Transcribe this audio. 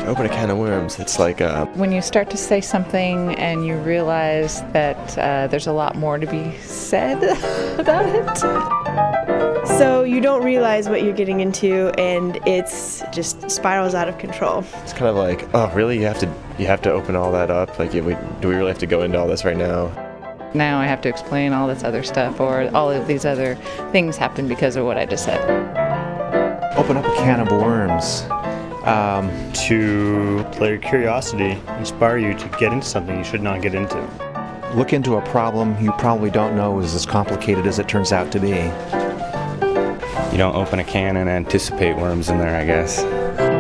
Open a can of worms. It's like When you start to say something and you realize that there's a lot more to be said about it. So you don't realize what you're getting into, and it's just spirals out of control. it's kind of like, oh, really? You have to open all that up? Like, do we really have to go into all this right now? Now I have to explain all this other stuff, or all of these other things happen because of what I just said. Open up a can of worms. To let your curiosity inspire you to get into something you should not get into. Look into a problem you probably don't know is as complicated as it turns out to be. You don't open a can and anticipate worms in there, I guess.